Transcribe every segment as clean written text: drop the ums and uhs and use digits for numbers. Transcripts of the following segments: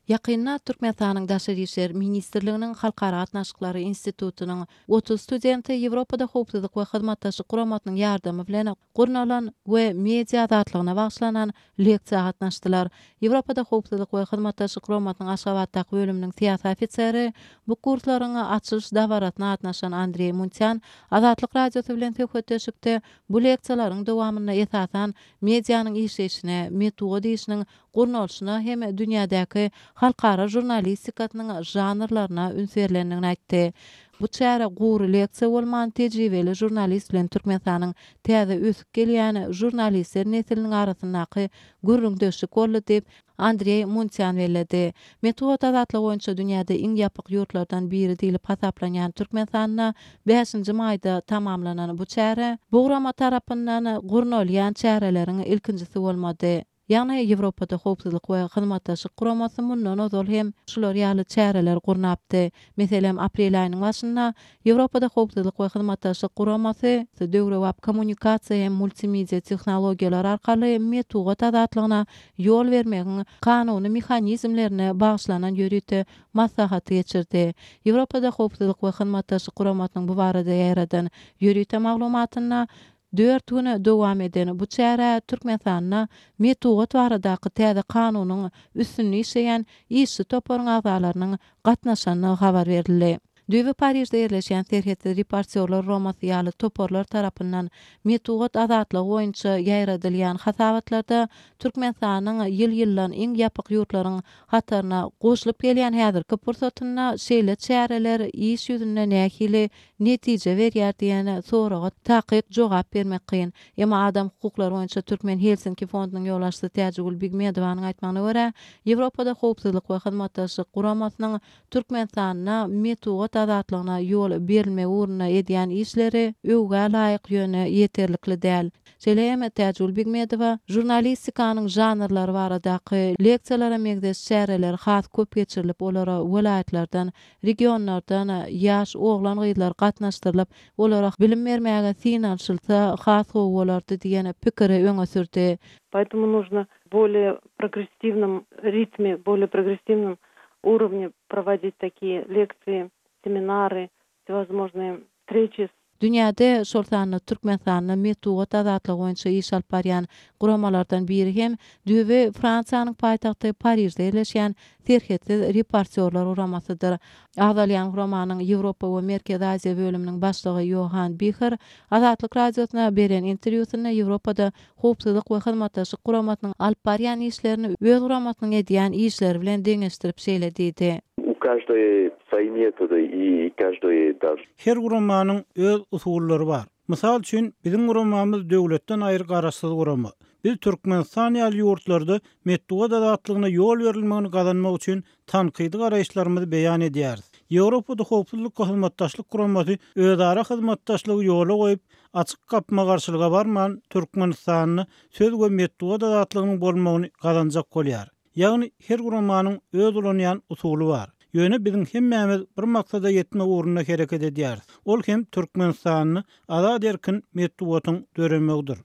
Ýakynda Türkmenistanyň Daşary işler ministrliginiň Halkara Gatnaşyklary institutynyň 30 studenti Ýewropada howpsuzlyk we hyzmatdaşlyk guramatynyň ýardamy bilen gurnalan we media azatlygyna bagşlanan leksiýa gatnaşdylar. Ýewropada howpsuzlyk we hyzmatdaşlyk guramatynyň Aşgabatdaky bölüminiň siýasy ofiseri bu kurslaryň açyş dawaratyna gatnaşan Andrey Muntyan Azatlyk radiosy bilen söhbetleşikde bu leksiýalaryň dowamyna esasan medianyň işleşine, metody işiniň gurnalyşyna hem dünýädäki halkara jurnalistikatynyň janrlaryna ünsürlendigini aýtdy. Bu çäre gury leksiýa bolman tejribeli jurnalist bilen Türkmenistanyň täze ösüp gelýän jurnalistler nesliniň arasyndaky gürrüňdeşik boldy diýip Andrey Muntyan bellädi. Metod azatlygy boýunça dünýäde iň ýapyk ýurtlardan biri diýilip hasaplanýan Türkmenistanda 5-nji maýda tamamlanan bu çäre bu gurama tarapyndan gurnalýan çäreleriň ilkinjisi bolmady. Ýagny Ýewropada howpsuzlyk we hyzmatdaşlyk guramasy mundan ozal hem şular ýaly çäreler gurnapdy. Meselem aprel aýynyň başynda Ýewropada howpsuzlyk we hyzmatdaşlyk guramasy döwrewap kommunikasiýa hem multimedia tehnologiýalar arkaly metod azatlygyna ýol bermegiň kanuny mexanizmlerine bagşlanan ýörüte maslahaty geçirdi. Ýewropada howpsuzlyk we hyzmatdaşlyk guramatynyň bu barada ýaradan ýörüte maglumatyna 4 güne dowam eden bu çäre Türkmenistanyna metod baradaky täze kanunyň üstünlüği işleýän işçi toparyň agzalarynyň gatnaşanyny habar berildi. Düýbe Parisde ýerleşen serhetli reportyorlar romasy ýaly toporlar tarapyndan metod azatlygy boýunça ýaýradylýan hasabatlarda Türkmenistanyň ýyl-ýyllan iň ýapyk ýurtlaryň hataryna goşulyp gelýän häzirki pursatyna şeýle çäreler iş ýüzünde nähili netije berýär diýen soraga takyk jogap bermek kyn. Emma adam hukuklary boýunça Türkmen Helsinki fondunyň ýollaşçysy Täjegül Bigmedowanyň aýtmagyna görä, Ýewropada howpsuzlyk we hyzmatdaşlyk guramasynyň Türkmenistanyna metod azatlygyna ýol berilme uğruna edýän işleri öwge laýyk ýöne ýeterlikli däl. Şeýle-hem Täjegül Bigmedowa jurnalistikanyň janrlary baradaky leksiýalara megdes çäreler has köp geçirilip olara welaýatlardan, regionlardan ýaş oglan gyzlar gatnaşdyrylyp olara bilim bermäge synalşylsa has bolardy diýen pikiri öňe sürdi. Поэтому нужно более прогрессивном ритме, более прогрессивном уровне проводить такие лекции, семинары, всевозможные встречи. Dünýäde şol sanly Türkmenistanyň metod azatlygy boýunça iş alyp barýan guramalardan biri hem düýbe Fransiýanyň paýtagty Parisde ýerleşýän serhetli reportyorlar guramasydyr. Agzalýan guramanyň Ýewropa we Merkez Aziýa bölüminiň başlygy Johan Bicher Azatlyk radiosyna beren interwýusynda Ýewropada howpsuzlyk we hyzmatdaşlyk guramatynyň alyp barýan işlerini öz guramatynyň edýän işleri bilen deňeşdirip şeýledidi. Каждой свои методы и каждой даже. Her guramanyň öz usullary bar. Mysal üçin bizim guramamyz döwletden aýry garaşsyz gurama. Biz Türkmenistan ýaly ýurtlarda metod azatlygyna ýol berilmegini gazanmak üçin tankydy garaşlarymyzy beýan edýäris. Ýewropada howpsuzlyk we hyzmatdaşlyk guramasy özara hyzmatdaşlygy ýola goýup açyk gapma garşylyga barman Türkmenistanyny söz we metod azatlygynyň bolmagyny gazanjak bolýar. Ýagny her guramanyň öz bolanýan usuly bar. Ýöne bizim hemmämiz bir maksada ýetme uğruna hereket edýäris. Ol hem Türkmenistanyny azad erkin metodyň döremegdir.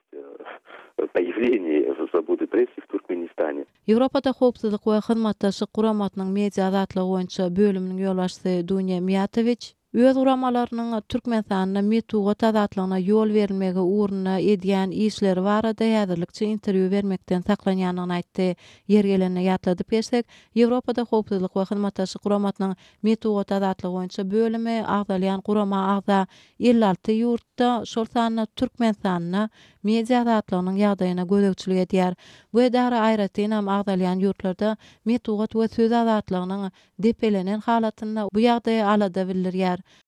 Появление свободы прессы в Туркменистане. Ýewropada howpsuzlyk we hyzmatdaşlyk guramatynyň media azatlygy boýunça bölüminiň ýollaşçysy Dunya Mijatoviç öz guramalarynyň Türkmenistanyň metod azatlygyna ýol berilmegi uğruna edýän işleri barada häzirlikçe interwýu bermekden saklanýanyny aýtdy. Yer gelende ýatladyp geçsek, Ýewropada howpsuzlyk we hyzmatdaşlyk guramatynyň metod azatlygy boýunça bölümi agzalýan gurama agza 56 ýurtda şol sanly Türkmenistanyna media azatlygynyň ýagdaýyna gözegçilik edýär. Bu edara aýratyn hem agzalýan ýurtlarda metod we söz azatlygynyň depelenen halatyna bu ýagdaýy alada bildirýär.